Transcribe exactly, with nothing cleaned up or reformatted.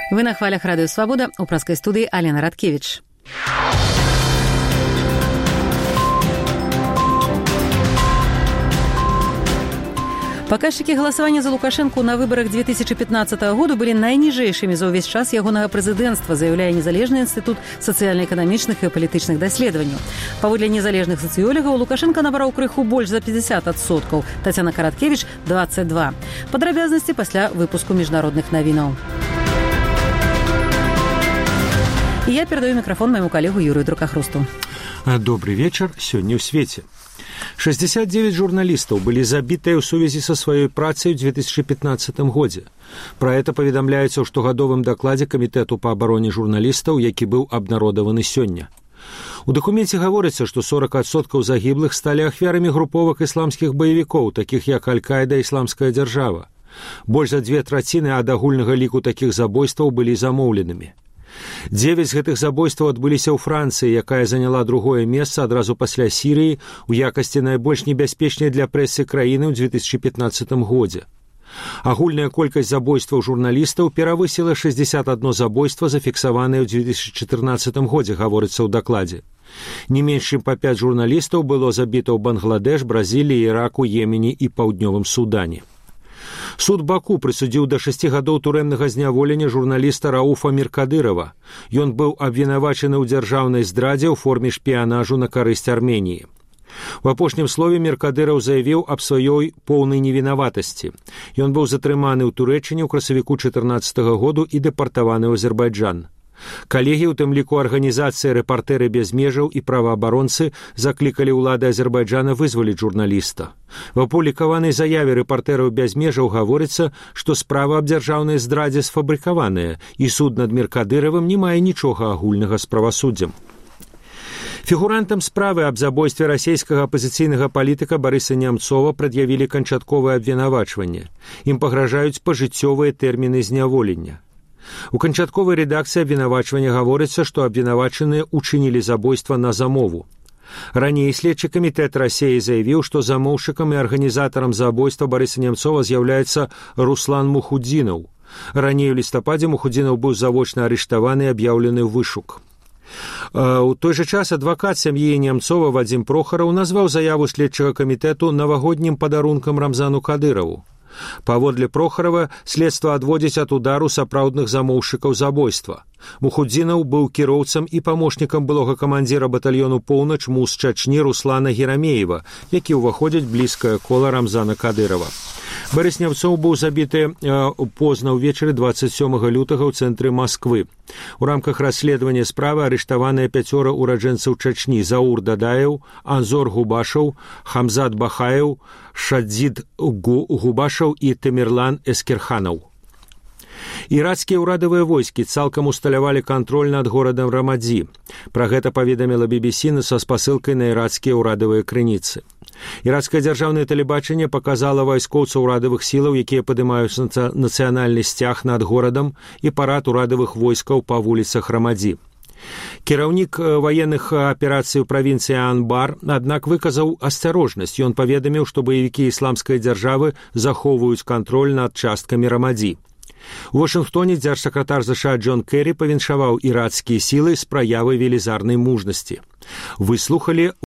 Вы на хвалях Радио Свобода, у праской студии Алена Радкевич. Паказчыкі галасавання за Лукашэнку на выбарах две тысячи пятнадцатого года былі найніжэйшымі за ўвесь час ягонага прэзідэнцтва, заяўляе незалежны інстытут сацыяльна-эканамічных і палітычных даследаванняў. Паводле незалежных сацыёлагаў, Лукашенко набраў крыху больш за пятьдесят адсоткаў, Тацяна Караткевіч – двадцать два. Падрабязнасці пасля выпуску міжнародных навінаў. І я перадаю мікрафон майму калегу Юрию Друкахрусту. Добрый вечер. Сёння ў свеце. шестьдесят девять журналистов были забитыя ў сувязі са сваёй працай у две тысячи пятнадцатым годзе. Пра это паведамляецца ў штогадовым дакладзе Камітэту па абароне журналістаў, які быў абнародаваны сёння. У дакуменце гаворыцца, што сорок адсоткаў загіблых сталі ахвярамі груповак ісламскіх баевікоў, такіх як Аль-Каіда і Ісламская дзяржава. Больш за две траціны ад агульнага ліку такіх забойстваў былі замоўленымі. Дзевяць з гэтых забойстваў адбыліся ў Францыі, якая заняла другое месца адразу пасля Сірыі ў якасці найбольш небяспечнай для прэсы краіны ў две тысячи пятнадцатым годзе. Агульная колькасць забойстваў журналістаў перавысіла шестьдесят одно забойства, зафіксаванае ў две тысячи чатырнаццатым годзе, гаворыцца ў дакладзе. Не менш чым па пяць журналістаў было забіта ў Бангладеш, Бразіліі, Іраку, Йемене і Паўднёвым Судане. Суд Баку прысудзіў да шасці гадоў турэмнага зняволення журналіста Рауфа Миркадырова. Ён быў абвінавачаны ў дзяржаўнай здрадзе ў форме шпіянажу на карысць Арменіі. У апошнім слове Миркадыров заявіў аб сваёй поўнай невінаватасці. Ён быў затрыманы ў Турэччыне ў красавіку чатырнаццатага году і дэпартаваны ў Азербайджан. Калегі, у тым ліку арганізацыі «Рэпартэры без межаў» і праваабаронцы заклікалі ўлады Азербайджана вызваліць журналіста. В апублікаванай заяве «Рэпартэраў без межаў» гаворыцца, што справа аб дзяржаўнай здрадзе сфабрыкаваная, і суд над Миркадыровым не мае нічога агульнага з правасуддзем. Фігурантам справы аб забойстве расійскага апазіцыйнага палітыка Барыса Нямцова прад'явілі канчатковае абвінавачванне. Ім пагражаюць пажыццёвыя тэрміны зняволення. У канчатковай рэдакцыі абвінавачвання гаворыцца, што абвінавачаныя учынілі забойства на замову. Раней следчы камітэт Расіі заявіў, што замоўшчыкам і арганізатарам забойства Барыса Нямцова з'яўляецца Руслан Мухудзінаў. Раней у лістападзе Мухудзінаў быў завочна арыштаваны і аб'яўлены ў вышук. У той жа час адвакат сям'і Нямцова Вадзім Прохараў назваў заяву следчага камітэту навагоднім падарункам Рамзану Кадыраву. Паводле Прохарова, следства адводзіць ад удару сапраўдных замоўшчыкаў забойства. Мухудзінаў быў кіроўцам і памочнікам былога камандзіра батальёну «Поўнач» МУС Чачні Руслана Герамеева, які ўваходзіць блізкае кола Рамзана Кадырова. Барыс Нямцоў быў забіты э, позна ўвечары двадцать сёмага лютага ў цэнтры Масквы. У рамках расследавання справы арыштаваныя пяцёра ураджэнцаў Чачні: Заур Дадаев, Анзор Губашаў, Хамзат Бахаев, Шадзид Губашаў і Тамерлан Эскерханаў. Ірацкія ўрадавыя войскі цалкам усталявалі кантроль над горадам Рамадзі. Пра гэта паведаміла би би сі са спасылкай на ірацкія ўрадавыя крыніцы. Ірацкае дзяржаўнае тэлебачанне паказала вайскоўцаў урадавых сілаў, якія падымаюць нацыянальны сцяг над горадам, і парад урадавых войскаў па вуліцах Рамадзі. Кіраўнік ваенных аперацый у правінцыі Анбар, аднак, выказаў асцярожнасць. Ён паведаміў, што баевікі ісламскай дзяржавы захоўваюць кантроль над часткамі Рамадзі. У Вашынгтоне дзяржсакратар ЗША Джон Керрі павіншаваў ірацкія сілы з праявай велізарнай мужнасці. Выслухалі